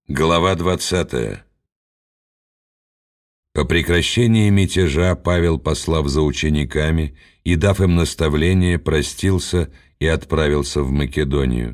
Глава 20. По прекращении мятежа Павел, послав за учениками и дав им наставление, простился и отправился в Македонию.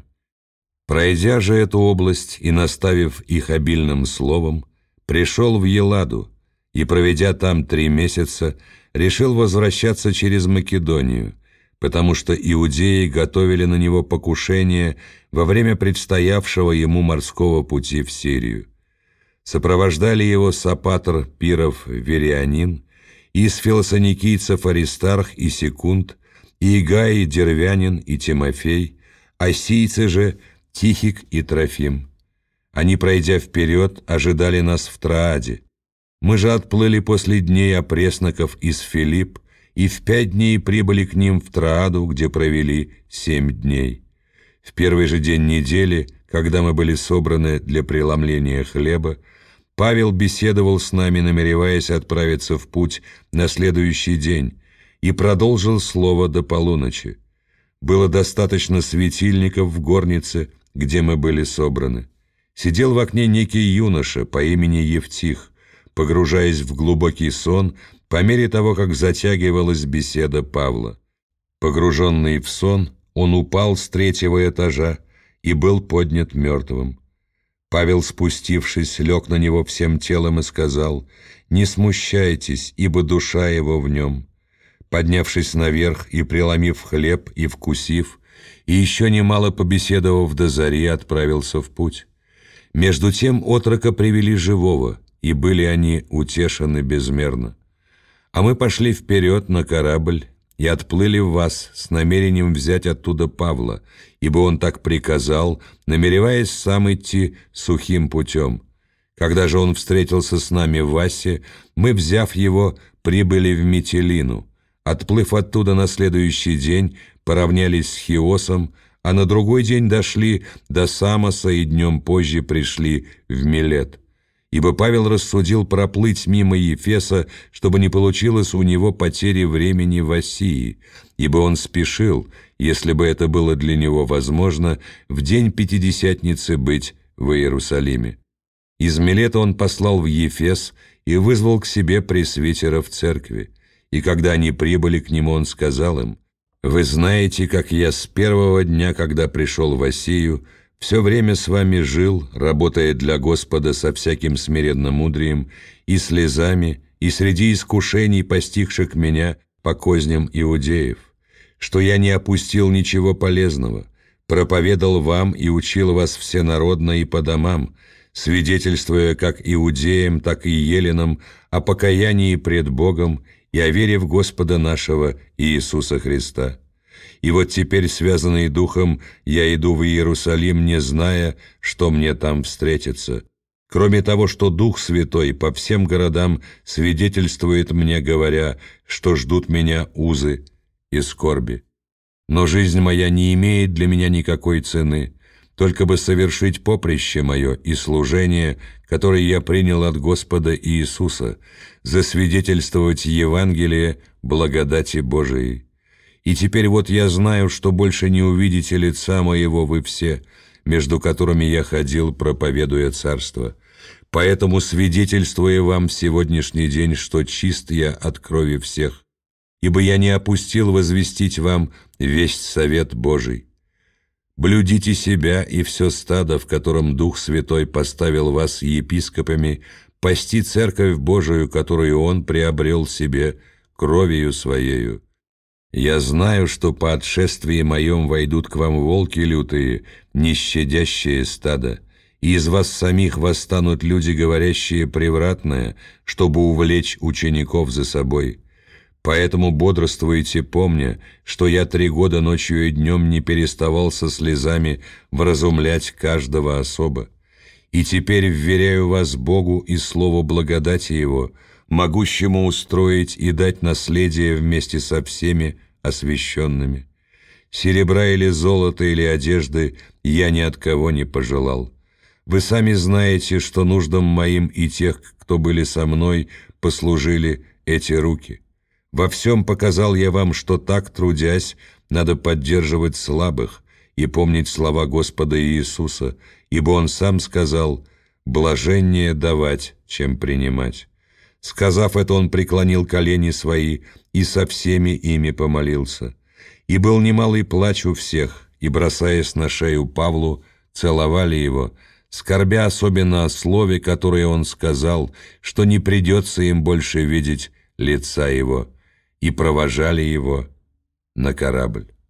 Пройдя же эту область и наставив их обильным словом, пришел в Елладу и, проведя там 3 месяца, решил возвращаться через Македонию, потому что иудеи готовили на него покушение во время предстоявшего ему морского пути в Сирию. Сопровождали его Сопатр Пиров Верианин, из филосоникийцев Аристарх и Секунд, и Игай Дервянин и Тимофей, ассийцы же Тихик и Трофим. Они, пройдя вперед, ожидали нас в Трааде. Мы же отплыли после дней опресноков из Филипп, и в 5 дней прибыли к ним в Трааду, где провели 7 дней. В первый же день недели, когда мы были собраны для преломления хлеба, Павел беседовал с нами, намереваясь отправиться в путь на следующий день, и продолжил слово до полуночи. Было достаточно светильников в горнице, где мы были собраны. Сидел в окне некий юноша по имени Евтих, погружаясь в глубокий сон по мере того, как затягивалась беседа Павла. Погруженный в сон, он упал с 3-го этажа и был поднят мертвым. Павел, спустившись, лег на него всем телом и сказал: «Не смущайтесь, ибо душа его в нем». Поднявшись наверх и преломив хлеб и вкусив, и еще немало побеседовав до зари, отправился в путь. Между тем отрока привели живого, и были они утешены безмерно. А мы пошли вперед на корабль и отплыли в Вас с намерением взять оттуда Павла, ибо он так приказал, намереваясь сам идти сухим путем. Когда же он встретился с нами в Васе, мы, взяв его, прибыли в Митилину. Отплыв оттуда на следующий день, поравнялись с Хиосом, а на другой день дошли до Самоса и днем позже пришли в Милет. Ибо Павел рассудил проплыть мимо Ефеса, чтобы не получилось у него потери времени в Асии, ибо он спешил, если бы это было для него возможно, в день Пятидесятницы быть в Иерусалиме. Из Милета он послал в Ефес и вызвал к себе пресвитеров церкви. И когда они прибыли к нему, он сказал им: «Вы знаете, как я с первого дня, когда пришел в Асию, все время с вами жил, работая для Господа со всяким смиренномудрием и слезами, и среди искушений, постигших меня по козням иудеев, что я не опустил ничего полезного, проповедал вам и учил вас всенародно и по домам, свидетельствуя как иудеям, так и еленам о покаянии пред Богом и о вере в Господа нашего Иисуса Христа. И вот теперь, связанный духом, я иду в Иерусалим, не зная, что мне там встретится. Кроме того, что Дух Святой по всем городам свидетельствует мне, говоря, что ждут меня узы и скорби. Но жизнь моя не имеет для меня никакой цены, только бы совершить поприще мое и служение, которое я принял от Господа Иисуса, засвидетельствовать Евангелие благодати Божией. И теперь вот я знаю, что больше не увидите лица моего вы все, между которыми я ходил, проповедуя царство. Поэтому свидетельствую вам в сегодняшний день, что чист я от крови всех, ибо я не опустил возвестить вам весть совет Божий. Блюдите себя и все стадо, в котором Дух Святой поставил вас епископами, пасти церковь Божию, которую Он приобрел себе кровью Своею. Я знаю, что по отшествии моем войдут к вам волки лютые, не щадящие стадо, и из вас самих восстанут люди, говорящие превратное, чтобы увлечь учеников за собой. Поэтому бодрствуйте, помня, что я 3 года ночью и днем не переставал со слезами вразумлять каждого особо. И теперь вверяю вас Богу и слову благодати Его, могущему устроить и дать наследие вместе со всеми освященными. Серебра или золота или одежды я ни от кого не пожелал. Вы сами знаете, что нуждам моим и тех, кто были со мной, послужили эти руки. Во всем показал я вам, что так, трудясь, надо поддерживать слабых и помнить слова Господа Иисуса, ибо Он сам сказал: блаженнее давать, чем принимать». Сказав это, он преклонил колени свои и со всеми ими помолился. И был немалый плач у всех, и, бросаясь на шею Павлу, целовали его, скорбя особенно о слове, которое он сказал, что не придется им больше видеть лица его, и провожали его на корабль.